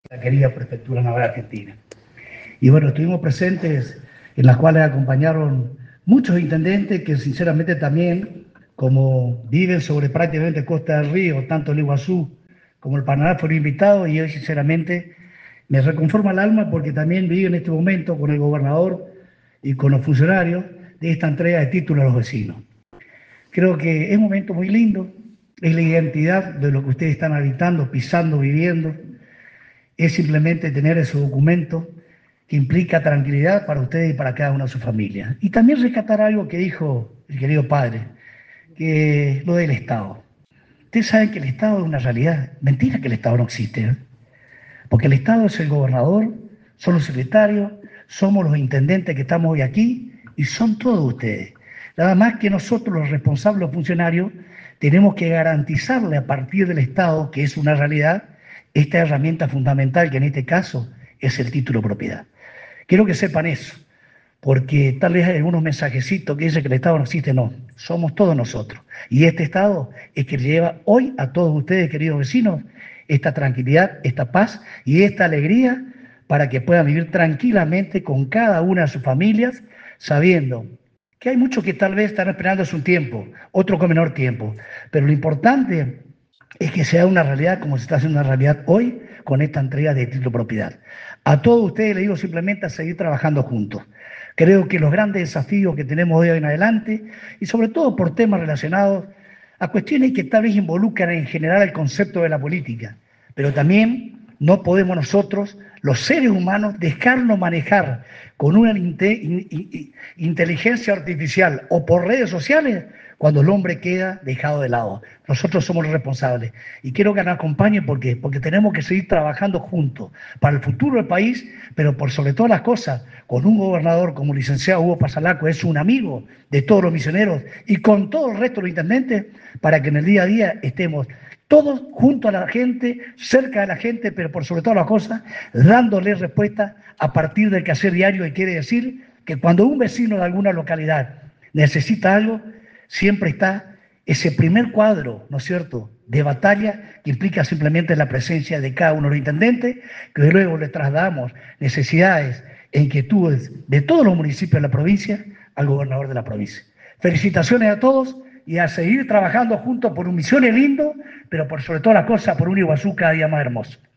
la querida Prefectura Naval Argentina. Y bueno, estuvimos presentes en las cuales acompañaron muchos intendentes que sinceramente también, como viven sobre prácticamente Costa del Río, tanto el Iguazú como el Paraná, fueron invitados y hoy sinceramente me reconforma el alma porque también vivo en este momento con el gobernador y con los funcionarios de esta entrega de títulos a los vecinos. Creo que es un momento muy lindo, es la identidad de lo que ustedes están habitando, pisando, viviendo, es simplemente tener ese documento que implica tranquilidad para ustedes y para cada una de sus familias. Y también rescatar algo que dijo el querido padre, que lo del Estado. Ustedes saben que el Estado es una realidad. Mentira que el Estado no existe, ¿eh? Porque el Estado es el gobernador, son los secretarios, somos los intendentes que estamos hoy aquí y son todos ustedes. Nada más que nosotros, los responsables, los funcionarios, tenemos que garantizarle a partir del Estado, que es una realidad, esta herramienta fundamental que en este caso es el título de propiedad. Quiero que sepan eso, porque tal vez hay algunos mensajecitos que dicen que el Estado no existe, no, somos todos nosotros. Y este Estado es que lleva hoy a todos ustedes, queridos vecinos, esta tranquilidad, esta paz y esta alegría para que puedan vivir tranquilamente con cada una de sus familias, sabiendo que hay muchos que tal vez están esperando su tiempo, otros con menor tiempo, pero lo importante es que sea una realidad como se está haciendo una realidad hoy con esta entrega de título de propiedad. A todos ustedes les digo simplemente a seguir trabajando juntos. Creo que los grandes desafíos que tenemos de hoy en adelante, y sobre todo por temas relacionados a cuestiones que tal vez involucran en general el concepto de la política, pero también no podemos nosotros, los seres humanos, dejarnos manejar con una inteligencia artificial o por redes sociales cuando el hombre queda dejado de lado. Nosotros somos los responsables. Y quiero que nos acompañen porque tenemos que seguir trabajando juntos para el futuro del país, pero por sobre todas las cosas, con un gobernador como el licenciado Hugo Pasalaco, es un amigo de todos los misioneros y con todo el resto de los intendentes, para que en el día a día estemos todos junto a la gente, cerca de la gente, pero por sobre todas las cosas, dándole respuesta a partir del quehacer diario, y quiere decir que cuando un vecino de alguna localidad necesita algo, siempre está ese primer cuadro, ¿no es cierto?, de batalla que implica simplemente la presencia de cada uno de los intendentes, que luego le trasladamos necesidades e inquietudes de todos los municipios de la provincia al gobernador de la provincia. Felicitaciones a todos y a seguir trabajando juntos por un Misiones lindo, pero por sobre todas las cosas por un Iguazú cada día más hermoso.